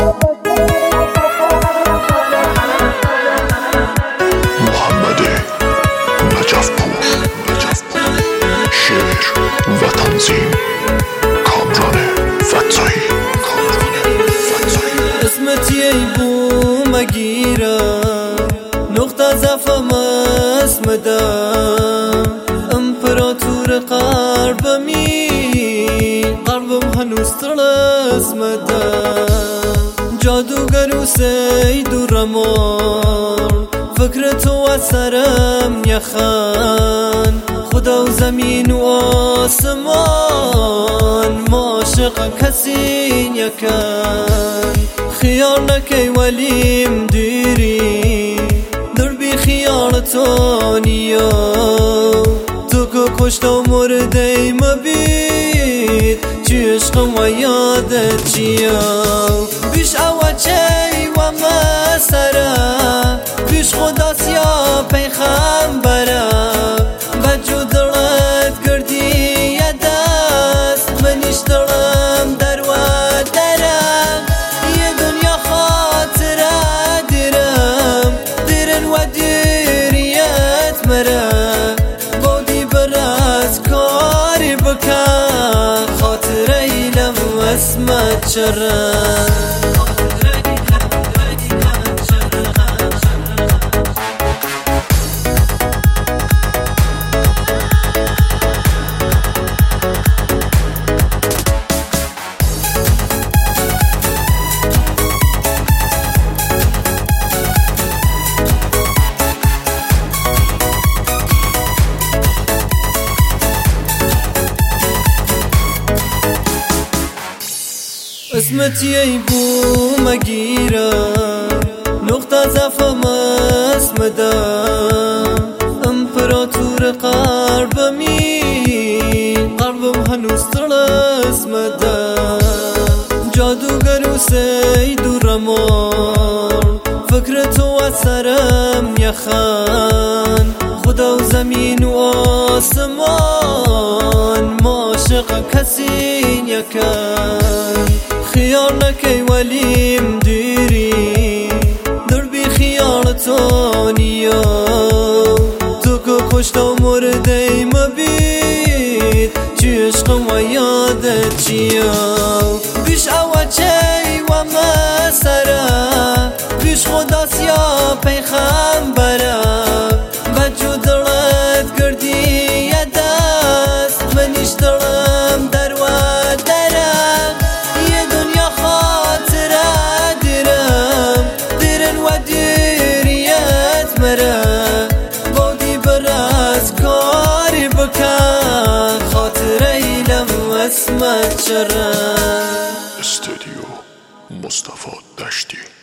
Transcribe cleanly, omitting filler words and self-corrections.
محمد نجفپور شعر و تنظیم کامران فتایی اسمتی ای بو مگیرم نقطه زفم اسمدم امپراتور قلبم هنوز اسمدم جادوگر و سید و رمان فکر تو و سرم یخن خدا و زمین و آسمان ما عاشق کسی یکن خیال نکی ولیم دیری در بی خیال تو نیا تو که کشت و مرده مبید چی عشقم و یادت چیا بیش اوچه و مسره بیش خدا سیا پیغمبره بجو دلت گردی یه دست منیش دلم در و درم یه دنیا خاطره دیرن و دیریت مره بودی برات کاری بکن خاطره ایلم اسمت چره اسمتی ای بو مگیرم نقطه زفم اسمدم امپراتور قلبم هنوز اسمدم جادوگر و سید و رمان فکر تو و سرم یخن خدا و زمین و آسمان ما عاشق کسی یکن خیال نکی ولیم دیری در بی خیال تو نیا تو که کشت و مرده مبید چی عشقم و یادت چیا بیش اوچه و مسره بیش خدا سیا پیغمبره بجو دلت گردی یه دست منیش دلم در و درم یه دنیا خاطره دیرن و دیریت مره بودی برات کاری بکن خاطره ایلم اسمت چره استودیو مصطفی دشتی